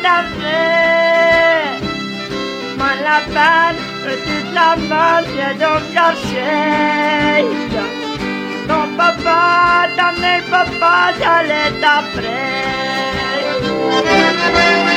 d'affaires. Moi la peine, petite la peine, viens donc chercher. Ton papa, ta mère, papa, j'allais t'après.